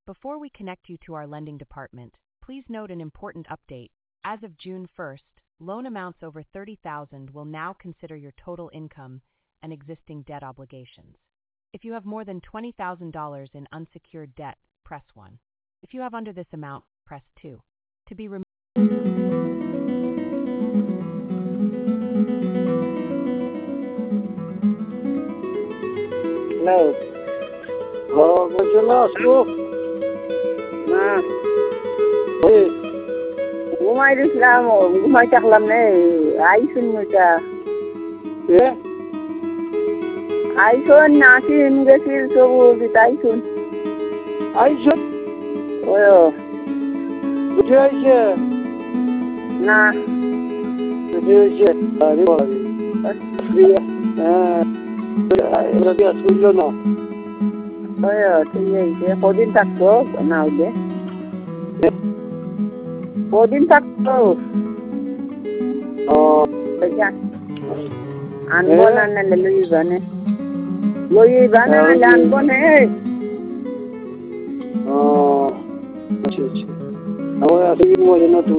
Before we connect you to our lending department, please note an important update. As of June 1st, loan amounts over $30,000 will now consider your total income and existing debt obligations. If you have more than $20,000 in unsecured debt, press 1. If you have under this amount, press 2. To be removed. Hello. বলছিলাম না এই ঘুমাই দিছিলাম ঘুমাই থাকলাম নে আইসুন ওইটা কে আইসুন নাসিম গেছিল সবুজ আইসুন আইসো ও বুঝে আইছে না বুঝে আইছে আরে বাবা হ্যাঁ এরা কি আসলো না ওই ঠিক আছে কদিন থাকতো না হইলে কদিন থাকতো ও আনবো না নাহলে লইবা না নাহলে আনবো না ও আচ্ছা আচ্ছা আমার আসলে মজা না